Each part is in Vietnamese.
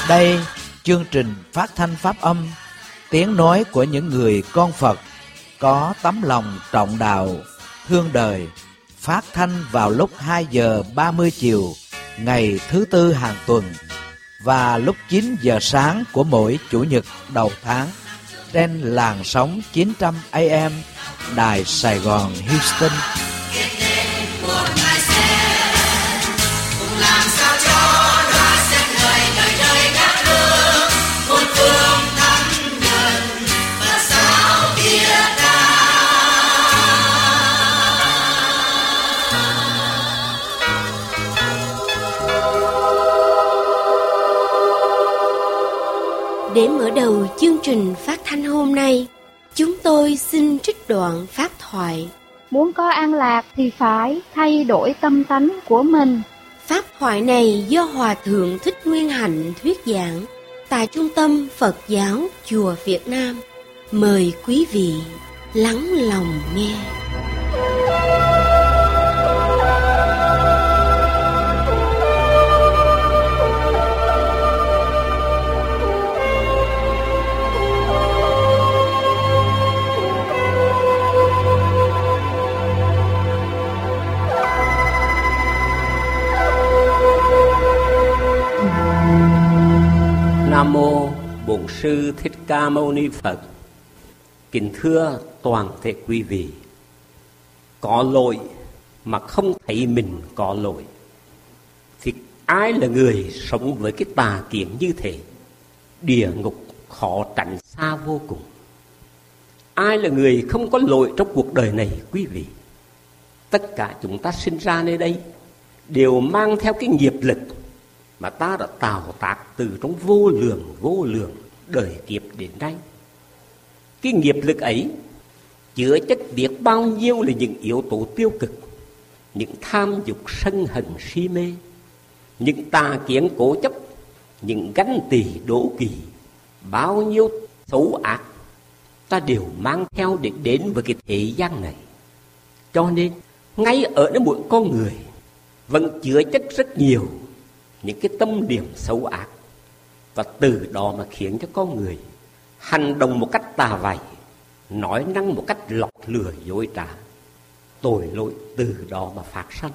Đây, chương trình phát thanh pháp âm, tiếng nói của những người con Phật có tấm lòng trọng đạo, thương đời, phát thanh vào lúc 2 giờ 30 chiều ngày thứ Tư hàng tuần và lúc 9 giờ sáng của mỗi Chủ nhật đầu tháng trên làn sóng 900 AM Đài Sài Gòn Houston. Để mở đầu chương trình phát thanh hôm nay, chúng tôi xin trích đoạn pháp thoại. Muốn có an lạc thì phải thay đổi tâm tánh của mình. Pháp thoại này do Hòa Thượng Thích Nguyên Hạnh thuyết giảng tại Trung tâm Phật giáo Chùa Việt Nam. Mời quý vị lắng lòng nghe. Nam mô Bổn Sư Thích Ca Mâu Ni Phật. Kính thưa toàn thể quý vị, có lỗi mà không thấy mình có lỗi thì ai là người sống với cái tà kiến như thế? Địa ngục khó tránh xa vô cùng. Ai là người không có lỗi trong cuộc đời này quý vị? Tất cả chúng ta sinh ra nơi đây đều mang theo cái nghiệp lực mà ta đã tạo tác từ trong vô lượng đời kiếp đến nay. Cái nghiệp lực ấy chứa chất biết bao nhiêu là những yếu tố tiêu cực, những tham dục sân hận si mê, những tà kiến cố chấp, những ganh tỳ đố kỵ, bao nhiêu xấu ác ta đều mang theo để đến với cái thế gian này. Cho nên ngay ở nơi mỗi con người vẫn chứa chất rất nhiều những cái tâm điểm xấu ác, và từ đó mà khiến cho con người hành động một cách tà vày, nói năng một cách lọc lừa dối trá, tội lỗi từ đó mà phát sinh.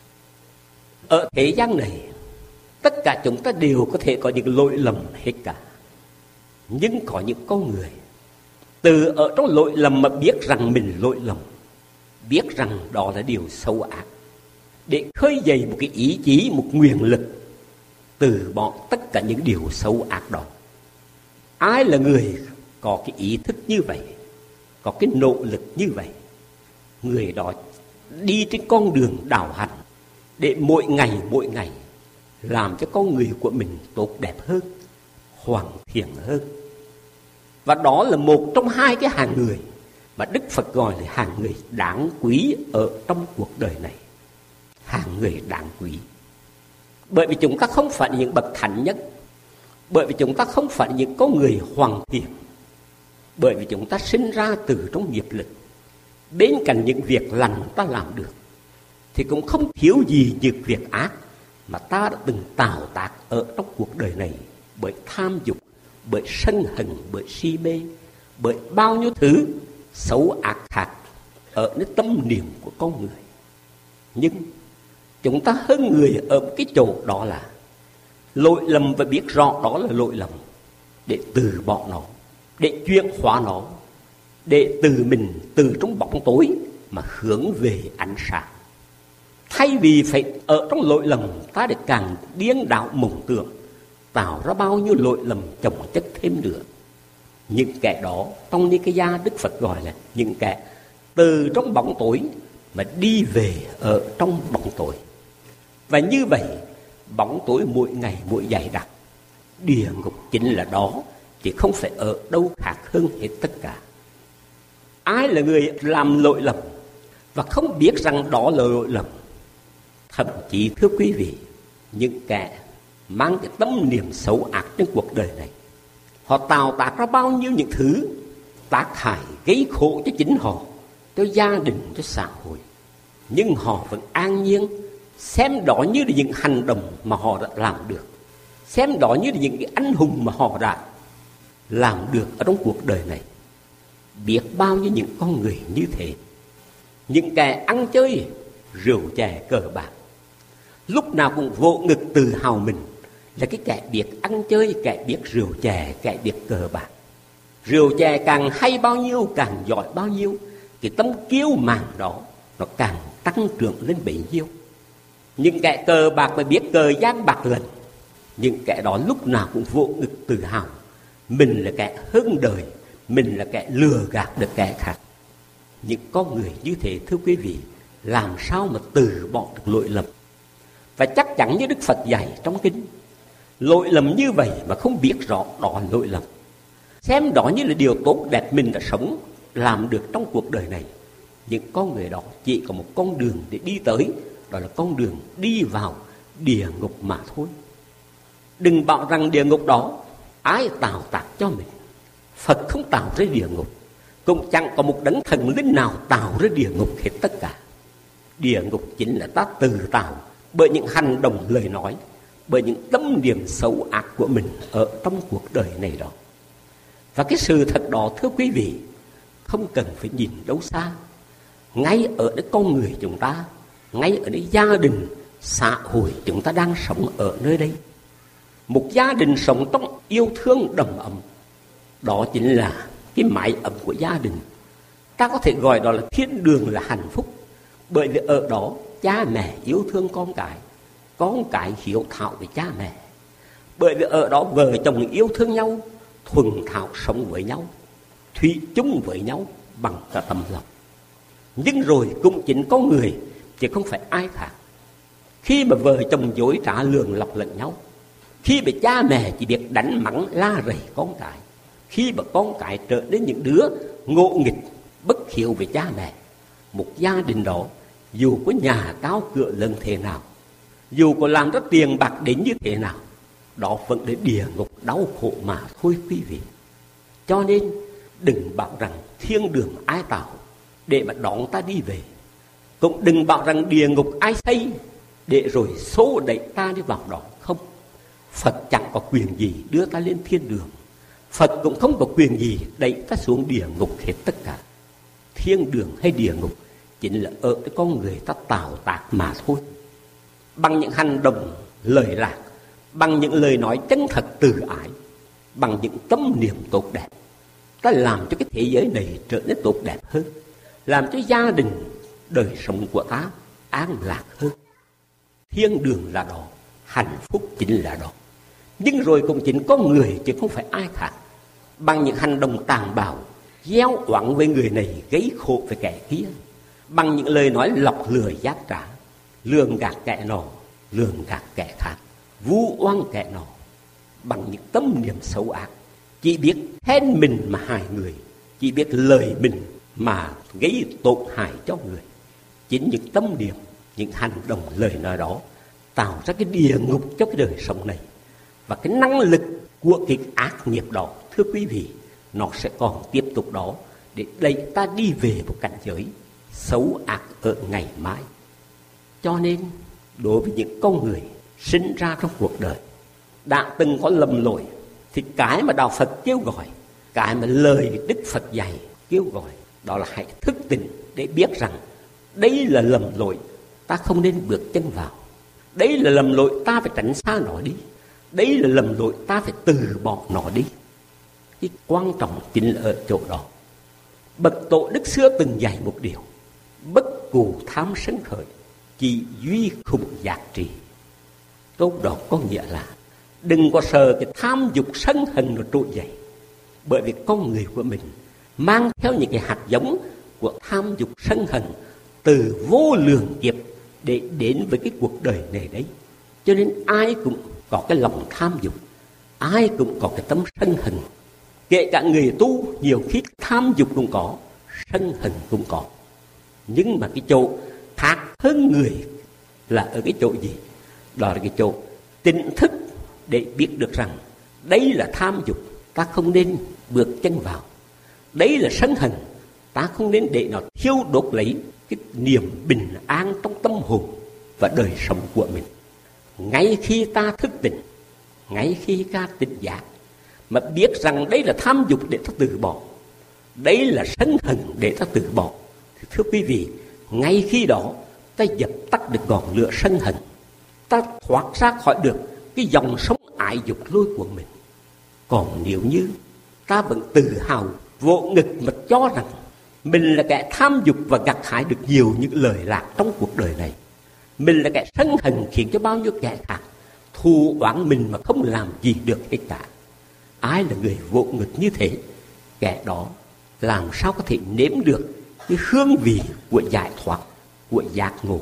Ở thế gian này, tất cả chúng ta đều có thể có những lỗi lầm hết cả. Nhưng có những con người từ ở trong lỗi lầm mà biết rằng mình lỗi lầm, biết rằng đó là điều xấu ác, để khơi dậy một cái ý chí, một nguyện lực từ bỏ tất cả những điều xấu ác đó. Ai là người có cái ý thức như vậy, có cái nỗ lực như vậy? Người đó đi trên con đường đạo hành để mỗi ngày làm cho con người của mình tốt đẹp hơn, hoàn thiện hơn. Và đó là một trong hai cái hàng người mà Đức Phật gọi là hàng người đáng quý ở trong cuộc đời này. Hàng người đáng quý bởi vì chúng ta không phải những bậc thánh nhất, bởi vì chúng ta không phải những con người hoàn thiện, bởi vì chúng ta sinh ra từ trong nghiệp lực. Bên cạnh những việc lành ta làm được thì cũng không thiếu gì những việc ác mà ta đã từng tạo tác ở trong cuộc đời này, bởi tham dục, bởi sân hận, bởi si mê, bởi bao nhiêu thứ xấu ác khác ở nơi tâm niệm của con người. Nhưng chúng ta hơn người ở cái chỗ đó là lỗi lầm và biết rõ đó là lỗi lầm, để từ bỏ nó, để chuyển hóa nó, để từ trong bóng tối mà hướng về ánh sáng. Thay vì phải ở trong lỗi lầm, ta để càng điên đảo mộng tưởng, tạo ra bao nhiêu lỗi lầm chồng chất thêm nữa. Những kẻ đó trong Ni Ca Gia Đức Phật gọi là những kẻ từ trong bóng tối mà đi về ở trong bóng tối. Và như vậy, bóng tối mỗi ngày mỗi dày đặc, địa ngục chính là đó, chứ không phải ở đâu khác hơn hết tất cả. Ai là người làm lỗi lầm và không biết rằng đó là lỗi lầm? Thậm chí thưa quý vị, những kẻ mang cái tâm niệm xấu ác trên cuộc đời này, họ tạo tác ra bao nhiêu những thứ tác hại gây khổ cho chính họ, cho gia đình, cho xã hội, nhưng họ vẫn an nhiên xem đó như là những hành động mà họ đã làm được, xem đó như là những cái anh hùng mà họ đã làm được ở trong cuộc đời này. Biết bao nhiêu những con người như thế, những kẻ ăn chơi rượu chè cờ bạc, lúc nào cũng vỗ ngực tự hào mình là cái kẻ biết ăn chơi, kẻ biết rượu chè, kẻ biết cờ bạc. Rượu chè càng hay bao nhiêu, càng giỏi bao nhiêu, cái tâm kiêu mạn đó nó càng tăng trưởng lên bấy nhiêu. Những kẻ cờ bạc mà biết cờ gian bạc lần, những kẻ đó lúc nào cũng vỗ ngực tự hào mình là kẻ hơn đời, mình là kẻ lừa gạt được kẻ khác. Những con người như thế, thưa quý vị, làm sao mà từ bỏ được lỗi lầm? Và chắc chắn như Đức Phật dạy trong kinh, lỗi lầm như vậy mà không biết rõ đó là lỗi lầm, xem đó như là điều tốt đẹp mình đã sống làm được trong cuộc đời này, những con người đó chỉ có một con đường để đi tới, đó là con đường đi vào địa ngục mà thôi. Đừng bảo rằng địa ngục đó ai tạo tác cho mình. Phật không tạo ra địa ngục, cũng chẳng có một đấng thần linh nào tạo ra địa ngục hết tất cả. Địa ngục chính là ta tự tạo bởi những hành động lời nói, bởi những tâm niệm xấu ác của mình ở trong cuộc đời này đó. Và cái sự thật đó, thưa quý vị, không cần phải nhìn đâu xa, ngay ở nơi con người chúng ta, ngay ở nơi gia đình, xã hội chúng ta đang sống ở nơi đây. Một gia đình sống trong yêu thương đầm ấm, đó chính là cái mái ấm của gia đình. Ta có thể gọi đó là thiên đường, là hạnh phúc, bởi vì ở đó cha mẹ yêu thương con cái hiếu thảo với cha mẹ. Bởi vì ở đó vợ chồng yêu thương nhau, thuần thảo sống với nhau, thủy chung với nhau bằng cả tấm lòng. Nhưng rồi cũng chính con người, chứ không phải ai khác. Khi mà vợ chồng dối trá lường lọc lẫn nhau, khi mà cha mẹ chỉ biết đánh mắng la rầy con cái, khi mà con cái trở nên những đứa ngộ nghịch, bất hiếu về cha mẹ, một gia đình đó dù có nhà cao cửa lớn thế nào, dù có làm rất tiền bạc đến như thế nào, đó vẫn là địa ngục đau khổ mà thôi quý vị. Cho nên đừng bảo rằng thiên đường ai tạo để mà đón ta đi về, cũng đừng bảo rằng địa ngục ai xây để rồi xô đẩy ta đi vào đó. Không, Phật chẳng có quyền gì đưa ta lên thiên đường, Phật cũng không có quyền gì đẩy ta xuống địa ngục hết tất cả. Thiên đường hay địa ngục chính là ở cái con người ta tạo tác mà thôi. Bằng những hành động lời lạc, bằng những lời nói chân thật từ ái, bằng những tâm niệm tốt đẹp, ta làm cho cái thế giới này trở nên tốt đẹp hơn, làm cho gia đình, đời sống của ta an lạc hơn. Thiên đường là đó, hạnh phúc chính là đó. Nhưng rồi cũng chính con người chứ không phải ai khác, bằng những hành động tàn bạo, gieo oán với người này, gây khổ với kẻ kia, bằng những lời nói lọc lừa giác trả, lường gạt kẻ nọ, lường gạt kẻ khác, vu oan kẻ nọ, bằng những tâm niệm xấu ác, chỉ biết khen mình mà hại người, chỉ biết lời mình mà gây tổn hại cho người. Chính những tâm niệm, những hành động lời nói đó tạo ra cái địa ngục cho cái đời sống này. Và cái năng lực của cái ác nghiệp đó, thưa quý vị, nó sẽ còn tiếp tục đó để đẩy ta đi về một cảnh giới xấu ác ở ngày mai. Cho nên đối với những con người sinh ra trong cuộc đời đã từng có lầm lỗi, thì cái mà Đạo Phật kêu gọi, cái mà lời Đức Phật dạy kêu gọi, đó là hãy thức tỉnh để biết rằng đây là lầm lỗi, ta không nên bước chân vào. Đây là lầm lỗi, ta phải tránh xa nó đi. Đây là lầm lỗi, ta phải từ bỏ nó đi. Cái quan trọng chính là ở chỗ đó. Bậc tổ đức xưa từng dạy một điều: bất cù tham sân khởi, chỉ duy khủng giác trì. Câu đó có nghĩa là đừng có sợ cái tham dục sân hận nó trỗi dậy, bởi vì con người của mình mang theo những cái hạt giống của tham dục sân hận từ vô lượng kiếp để đến với cái cuộc đời này đấy. Cho nên ai cũng có cái lòng tham dục, ai cũng có cái tâm sân hận. Kể cả người tu nhiều khi tham dục cũng có, sân hận cũng có. Nhưng mà cái chỗ khác hơn người là ở cái chỗ gì? Đó là cái chỗ tỉnh thức để biết được rằng đây là tham dục, ta không nên bước chân vào. Đây là sân hận, ta không nên để nó thiêu đốt lấy cái niềm bình an trong tâm hồn và đời sống của mình. Ngay khi ta thức tỉnh, ngay khi ta tỉnh giác mà biết rằng đây là tham dục để ta từ bỏ, đấy là sân hận để ta từ bỏ, thì thưa quý vị, ngay khi đó ta dập tắt được ngọn lửa sân hận, ta thoát ra khỏi được cái dòng sống ái dục lôi cuốn mình. Còn nếu như ta vẫn tự hào vỗ ngực mà cho rằng mình là kẻ tham dục và gặt hái được nhiều những lời lạc trong cuộc đời này, mình là kẻ sân hận khiến cho bao nhiêu kẻ khác thù oán mình mà không làm gì được hết cả, ai là người vỗ ngực như thế, kẻ đó làm sao có thể nếm được cái hương vị của giải thoát, của giác ngộ,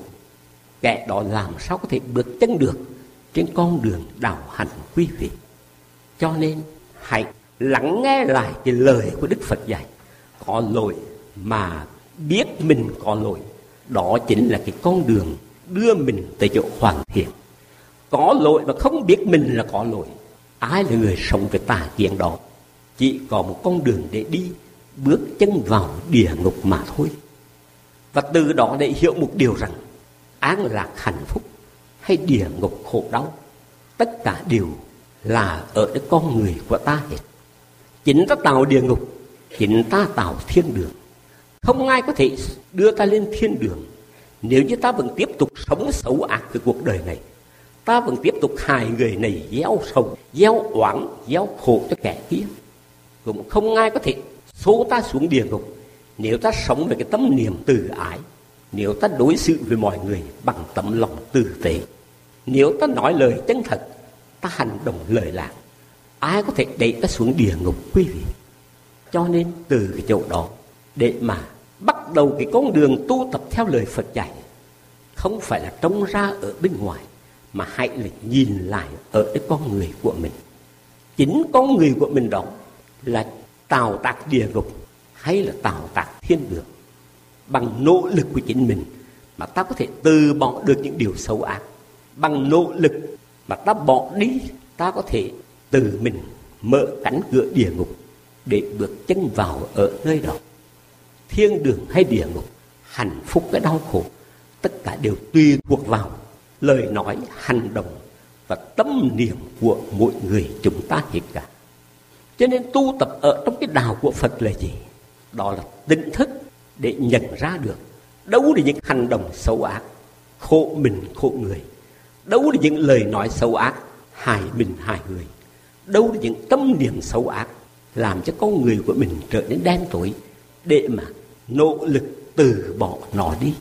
kẻ đó làm sao có thể bước chân được trên con đường đạo hạnh quý vị. Cho nên hãy lắng nghe lại cái lời của Đức Phật dạy, có lỗi mà biết mình có lỗi, đó chính là cái con đường đưa mình tới chỗ hoàn thiện. Có lỗi mà không biết mình là có lỗi, ai là người sống với tà kiến đó? Chỉ có một con đường để đi, bước chân vào địa ngục mà thôi. Và từ đó để hiểu một điều rằng an lạc hạnh phúc hay địa ngục khổ đau, tất cả đều là ở cái con người của ta hết. Chính ta tạo địa ngục, chính ta tạo thiên đường. Không ai có thể đưa ta lên thiên đường nếu như ta vẫn tiếp tục sống xấu ác cái cuộc đời này. Ta vẫn tiếp tục hại người này, gieo sầu, gieo oán, gieo khổ cho kẻ kia. Cũng không ai có thể xô ta xuống địa ngục nếu ta sống với cái tâm niệm từ ái, nếu ta đối xử với mọi người bằng tấm lòng tử tế, nếu ta nói lời chân thật, ta hành động lời lạc. Ai có thể đẩy ta xuống địa ngục quý vị? Cho nên từ cái chỗ đó để mà bắt đầu cái con đường tu tập theo lời Phật dạy, không phải là trông ra ở bên ngoài, mà hãy là nhìn lại ở cái con người của mình. Chính con người của mình đó là tạo tác địa ngục hay là tạo tác thiên đường. Bằng nỗ lực của chính mình mà ta có thể từ bỏ được những điều xấu ác. Bằng nỗ lực mà ta bỏ đi, ta có thể từ mình mở cánh cửa địa ngục để bước chân vào ở nơi đó. Thiên đường hay địa ngục, hạnh phúc cái đau khổ, tất cả đều tùy thuộc vào lời nói, hành động và tâm niệm của mỗi người chúng ta hết cả. Cho nên tu tập ở trong cái đạo của Phật là gì? Đó là tỉnh thức để nhận ra được đâu là những hành động xấu ác, khổ mình khổ người, đâu là những lời nói xấu ác, hại mình hại người, đâu là những tâm niệm xấu ác làm cho con người của mình trở nên đen tối, để mà nỗ lực từ bỏ nó đi.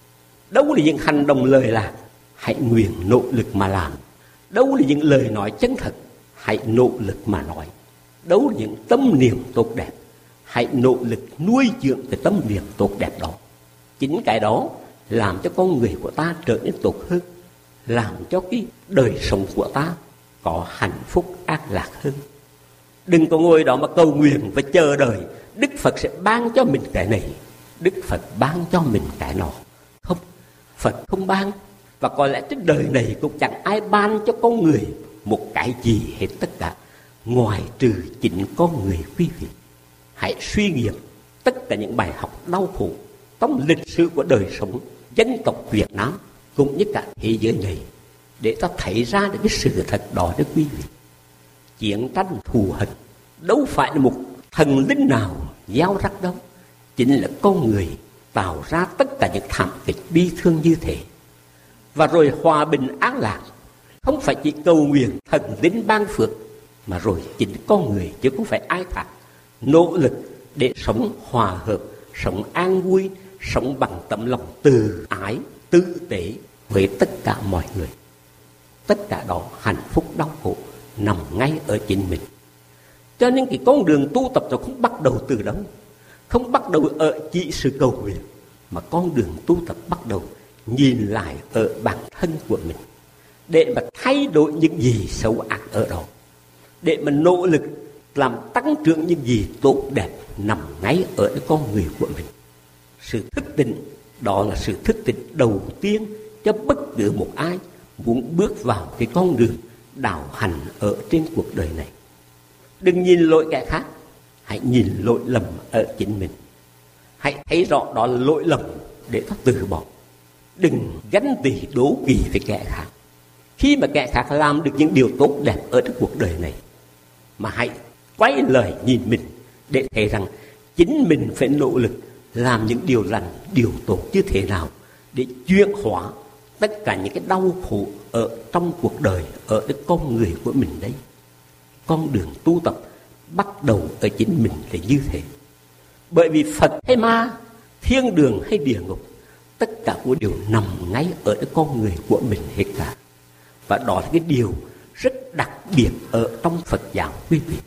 Đâu là những hành động lời lạc, hãy nguyện nỗ lực mà làm. Đâu là những lời nói chân thật, hãy nỗ lực mà nói. Đâu là những tâm niệm tốt đẹp, hãy nỗ lực nuôi dưỡng cái tâm niệm tốt đẹp đó. Chính cái đó làm cho con người của ta trở nên tốt hơn, làm cho cái đời sống của ta có hạnh phúc an lạc hơn. Đừng có ngồi đó mà cầu nguyện và chờ đợi Đức Phật sẽ ban cho mình cái này, Đức Phật ban cho mình cái nọ. Không, Phật không ban. Và có lẽ trên đời này cũng chẳng ai ban cho con người một cái gì hết tất cả, ngoài trừ chính con người quý vị. Hãy suy nghiệm tất cả những bài học đau khổ trong lịch sử của đời sống dân tộc Việt Nam cũng như cả thế giới này, để ta thấy ra được cái sự thật đó đó quý vị. Chiến tranh thù hận đâu phải là một thần linh nào gieo rắc đâu, chính là con người tạo ra tất cả những thảm kịch bi thương như thế. Và rồi hòa bình an lạc không phải chỉ cầu nguyện thần linh ban phước, mà rồi chính con người chứ không phải ai khác nỗ lực để sống hòa hợp, sống an vui, sống bằng tấm lòng từ ái, tử tế với tất cả mọi người. Tất cả đó hạnh phúc đau khổ nằm ngay ở chính mình. Cho nên cái con đường tu tập nó không bắt đầu từ đâu, không bắt đầu ở chỉ sự cầu nguyện, mà con đường tu tập bắt đầu nhìn lại ở bản thân của mình, để mà thay đổi những gì xấu ác ở đó, để mà nỗ lực làm tăng trưởng những gì tốt đẹp nằm ngay ở cái con người của mình. Sự thức tỉnh đó là sự thức tỉnh đầu tiên cho bất cứ một ai muốn bước vào cái con đường đạo hành ở trên cuộc đời này. Đừng nhìn lỗi kẻ khác, hãy nhìn lỗi lầm ở chính mình. Hãy thấy rõ đó là lỗi lầm để ta từ bỏ. Đừng ganh tị đố kỵ với kẻ khác. Khi mà kẻ khác làm được những điều tốt đẹp ở trong cuộc đời này, mà hãy quay lời nhìn mình để thấy rằng chính mình phải nỗ lực làm những điều lành, điều tốt như thế nào để chuyển hóa tất cả những cái đau khổ ở trong cuộc đời, ở cái con người của mình đấy. Con đường tu tập bắt đầu ở chính mình là như thế. Bởi vì Phật hay ma, thiên đường hay địa ngục, tất cả của đều nằm ngay ở cái con người của mình hết cả. Và đó là cái điều rất đặc biệt ở trong Phật giáo quý vị.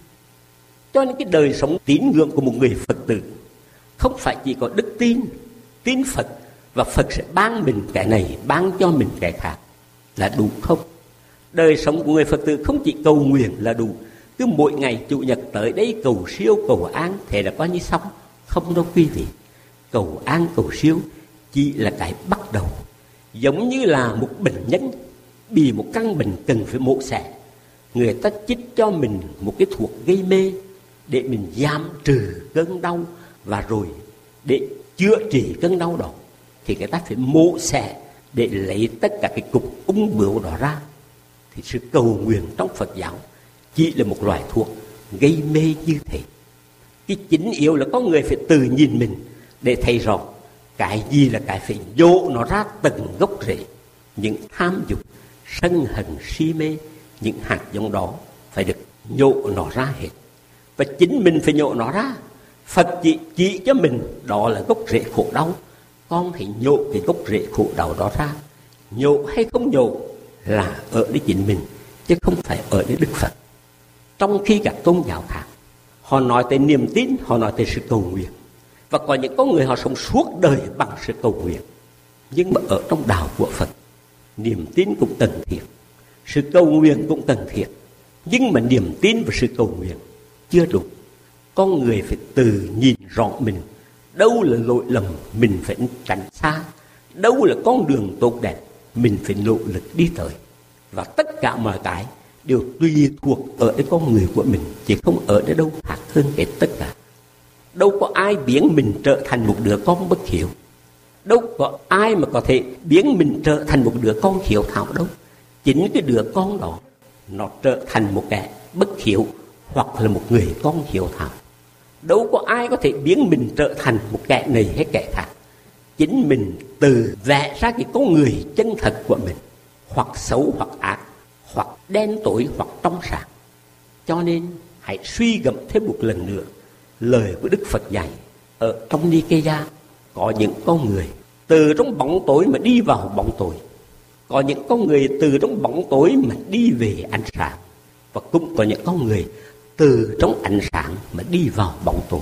Cho nên cái đời sống tín ngưỡng của một người Phật tử không phải chỉ có đức tin, tin Phật và Phật sẽ ban mình cái này, ban cho mình cái khác là đủ không? Đời sống của người Phật tử không chỉ cầu nguyện là đủ. Cứ mỗi ngày Chủ nhật tới đây cầu siêu, cầu an, thế là coi như xong. Không đâu quý vị. Cầu an, cầu siêu chỉ là cái bắt đầu. Giống như là một bệnh nhân bị một căn bệnh cần phải mổ xẻ, người ta chích cho mình một cái thuốc gây mê để mình giảm trừ cơn đau, và rồi để chữa trị cơn đau đó thì người ta phải mổ xẻ để lấy tất cả cái cục ung bướu đó ra. Thì sự cầu nguyện trong Phật giáo chỉ là một loại thuốc gây mê như thế. Cái chính yếu là có người phải tự nhìn mình để thấy rõ cái gì là cái phải nhổ nó ra tận gốc rễ. Những tham dục, sân hận, si mê, những hạt giống đó phải được nhổ nó ra hết. Và chính mình phải nhổ nó ra. Phật chỉ cho mình đó là gốc rễ khổ đau. Con hãy nhổ cái gốc rễ khổ đau đó ra. Nhổ hay không nhổ là ở đây chính mình, chứ không phải ở đây Đức Phật. Trong khi các tôn giáo khác họ nói tới niềm tin, họ nói tới sự cầu nguyện, và có những con người họ sống suốt đời bằng sự cầu nguyện. Nhưng mà ở trong đạo của Phật, niềm tin cũng cần thiết, sự cầu nguyện cũng cần thiết. Nhưng mà niềm tin và sự cầu nguyện chưa đủ. Con người phải tự nhìn rõ mình, đâu là lỗi lầm mình phải tránh xa, đâu là con đường tốt đẹp mình phải nỗ lực đi tới. Và tất cả mọi cái đều tùy thuộc ở cái con người của mình, chứ không ở đây đâu khác hơn cái tất cả. Đâu có ai biến mình trở thành một đứa con bất hiếu, đâu có ai mà có thể biến mình trở thành một đứa con hiếu thảo đâu. Chính cái đứa con đó nó trở thành một kẻ bất hiếu hoặc là một người con hiếu thảo. Đâu có ai có thể biến mình trở thành một kẻ này hay kẻ khác. Chính mình tự vẽ ra cái con người chân thật của mình, hoặc xấu hoặc ác, hoặc đen tối hoặc trong sáng. Cho nên hãy suy gẫm thêm một lần nữa lời của Đức Phật dạy ở trong Ni-ke-gia. Có những con người từ trong bóng tối mà đi vào bóng tối, có những con người từ trong bóng tối mà đi về ánh sáng, và cũng có những con người từ trong ánh sáng mà đi vào bóng tối.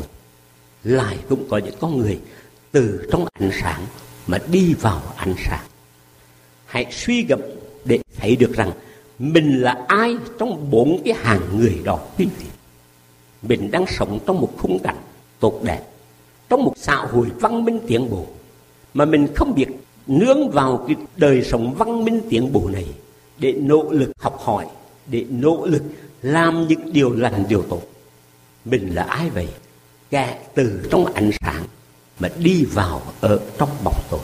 Lại cũng có những con người từ trong ánh sáng mà đi vào ánh sáng. Hãy suy gẫm để thấy được rằng mình là ai trong 4 cái hàng người đó quý vị. Mình đang sống trong một khung cảnh tốt đẹp, trong một xã hội văn minh tiến bộ, mà mình không biết nương vào cái đời sống văn minh tiến bộ này để nỗ lực học hỏi, để nỗ lực làm những điều lành, điều tốt. Mình là ai vậy? Kẻ từ trong ánh sáng mà đi vào ở trong bóng tối.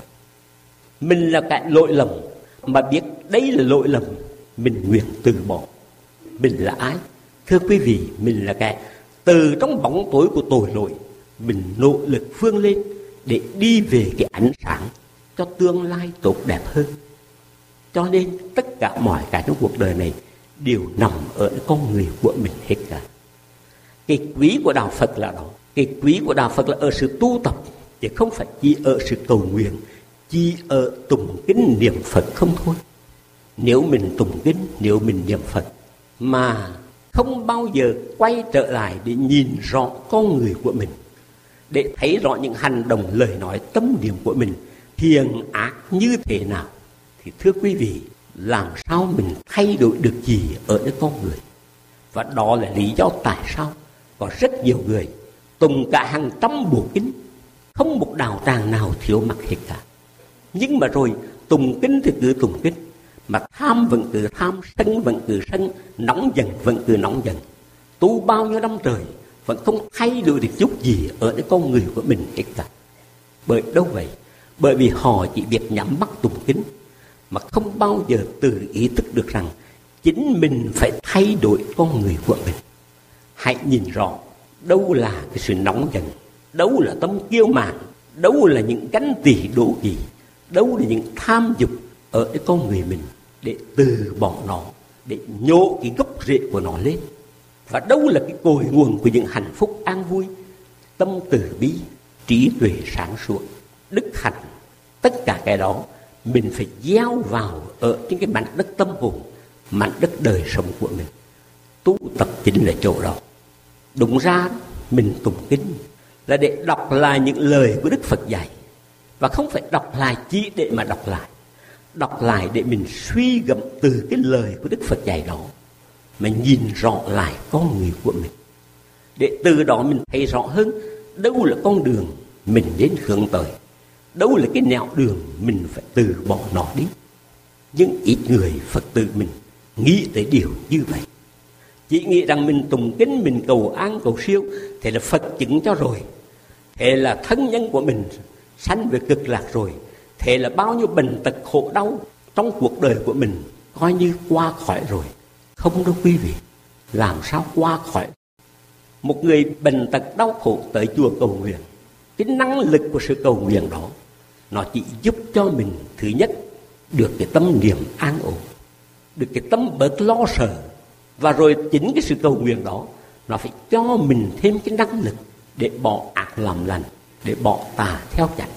Mình là kẻ lỗi lầm mà biết đây là lỗi lầm, mình nguyện từ bỏ. Mình là ai? Thưa quý vị, mình là kẻ từ trong bóng tối của tội lỗi, mình nỗ lực vươn lên để đi về cái ánh sáng cho tương lai tốt đẹp hơn. Cho nên tất cả mọi cái trong cuộc đời này đều nằm ở con người của mình hết cả. Cái quý của đạo Phật là đó. Cái quý của đạo Phật là ở sự tu tập, chứ không phải chỉ ở sự cầu nguyện, chỉ ở tụng kinh niệm Phật không thôi. Nếu mình tụng kinh, nếu mình niệm Phật mà không bao giờ quay trở lại để nhìn rõ con người của mình, để thấy rõ những hành động, lời nói, tâm niệm của mình thiện ác như thế nào, thì thưa quý vị, làm sao mình thay đổi được gì ở cái con người. Và đó là lý do tại sao có rất nhiều người tụng cả hàng trăm bộ kinh, không một đạo tràng nào thiếu mặc hết cả. Nhưng mà rồi tụng kinh thì cứ tụng kinh, mà tham vẫn cứ tham, sân vẫn cứ sân, nóng giận vẫn cứ nóng giận. Tu bao nhiêu năm trời vẫn không thay đổi được chút gì ở cái con người của mình hết cả. Bởi đâu vậy? Bởi vì họ chỉ biết nhắm mắt tụng kinh, mà không bao giờ tự ý thức được rằng chính mình phải thay đổi con người của mình. Hãy nhìn rõ đâu là cái sự nóng giận, đâu là tâm kiêu mạn, đâu là những ganh tị đố kỵ, đâu là những tham dục ở cái con người mình, để từ bỏ nó, để nhổ cái gốc rễ của nó lên. Và đâu là cái cội nguồn của những hạnh phúc an vui, tâm từ bi, trí tuệ sáng suốt, đức hạnh. Tất cả cái đó mình phải gieo vào ở trên cái mảnh đất tâm hồn, mảnh đất đời sống của mình. Tu tập chính là chỗ đó. Đúng ra mình tụng kinh là để đọc lại những lời của Đức Phật dạy, và không phải đọc lại chỉ để mà đọc lại để mình suy gẫm từ cái lời của Đức Phật dạy đó, mà nhìn rõ lại con người của mình, để từ đó mình thấy rõ hơn đâu là con đường mình đến hướng tới, đâu là cái nẻo đường mình phải từ bỏ nó đi. Nhưng ít người Phật tử mình nghĩ tới điều như vậy, chỉ nghĩ rằng mình tụng kinh, mình cầu an cầu siêu, thế là Phật chứng cho rồi, thế là thân nhân của mình sanh về cực lạc rồi, thế là bao nhiêu bệnh tật khổ đau trong cuộc đời của mình coi như qua khỏi rồi. Không đâu quý vị, làm sao qua khỏi? Một người bệnh tật đau khổ tới chùa cầu nguyện, cái năng lực của sự cầu nguyện đó nó chỉ giúp cho mình, thứ nhất, được cái tâm niệm an ổn, được cái tâm bớt lo sợ, và rồi chính cái sự cầu nguyện đó nó phải cho mình thêm cái năng lực để bỏ ác làm lành, để bỏ tà theo chánh.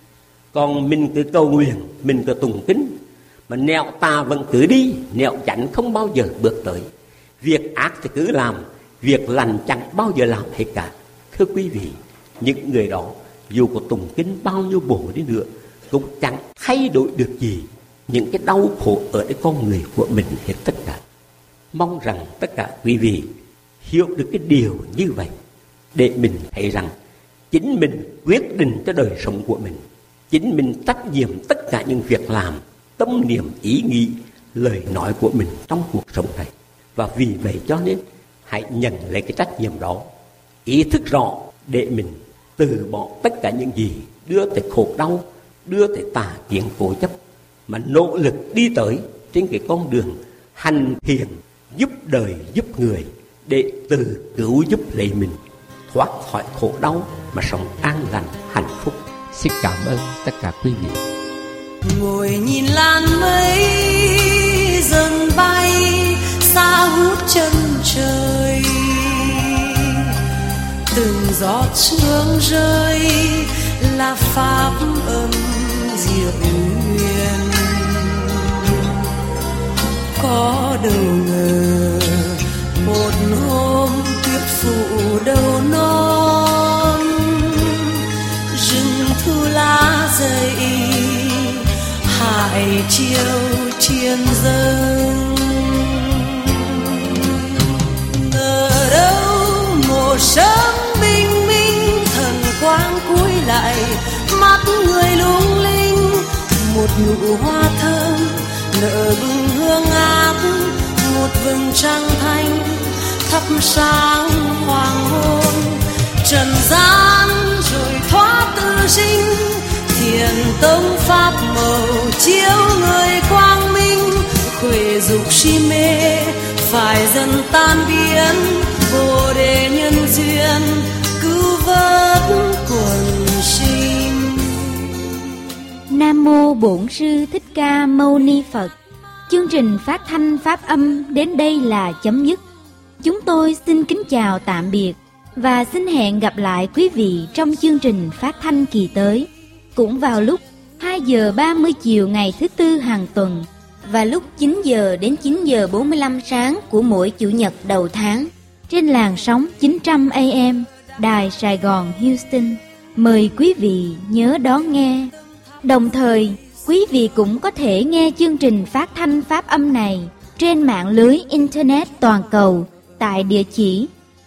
Còn mình cứ cầu nguyện, mình cứ tụng kinh, mà nẻo tà vẫn cứ đi, nẻo chánh không bao giờ bước tới. Việc ác thì cứ làm, việc lành chẳng bao giờ làm hết cả. Thưa quý vị, những người đó dù có tụng kinh bao nhiêu bộ đi nữa cũng chẳng thay đổi được gì những cái đau khổ ở cái con người của mình hết tất cả. Mong rằng tất cả quý vị hiểu được cái điều như vậy, để mình thấy rằng chính mình quyết định cho đời sống của mình, chính mình trách nhiệm tất cả những việc làm, tâm niệm, ý nghĩ, lời nói của mình trong cuộc sống này. Và vì vậy cho nên hãy nhận lấy cái trách nhiệm đó, ý thức rõ để mình từ bỏ tất cả những gì đưa tới khổ đau, đưa tới tà kiến cố chấp, mà nỗ lực đi tới trên cái con đường hành thiện, giúp đời giúp người, để từ cứu giúp lấy mình thoát khỏi khổ đau mà sống an lành hạnh phúc. Xin cảm ơn tất cả quý vị. Ngồi nhìn làn mây dần bay xa hút chân trời, từng giọt sương rơi là pháp âm diệu huyền. Có đâu ngờ một hôm tuyết phủ đầu non, rừng thu lá dày hải chiều triền dâng. Ngờ đâu một sớm bình minh thần quang cúi lại, mắt người lung linh một nụ hoa thơm nở bừng hương áp, một vầng trăng thanh thắp sáng hoàng hôn. Trần gian rồi thoát tư sinh, thiền tông pháp màu chiếu người quang minh. Khuê dục si mê phải dần tan biến, bồ đề nhân duyên cứu vớt quần sinh. Nam mô Bổn Sư Thích Ca Mâu Ni Phật. Chương trình phát thanh pháp âm đến đây là chấm dứt. Chúng tôi xin kính chào tạm biệt và xin hẹn gặp lại quý vị trong chương trình phát thanh kỳ tới, cũng vào lúc 2 giờ 30 chiều ngày thứ Tư hàng tuần và lúc 9 giờ đến 9 giờ 45 sáng của mỗi Chủ nhật đầu tháng trên làn sóng 900 AM Đài Sài Gòn Houston. Mời quý vị nhớ đón nghe. Đồng thời, quý vị cũng có thể nghe chương trình phát thanh pháp âm này trên mạng lưới Internet toàn cầu tại địa chỉ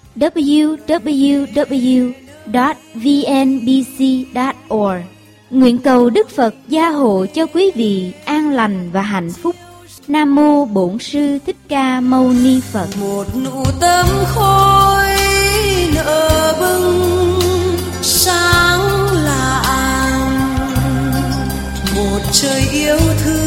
www.vnbc.org. Nguyện cầu Đức Phật gia hộ cho quý vị an lành và hạnh phúc. Nam mô Bổn Sư Thích Ca Mâu Ni Phật. Một nụ tấm khôi nở bừng sáng lạng, một trời yêu thương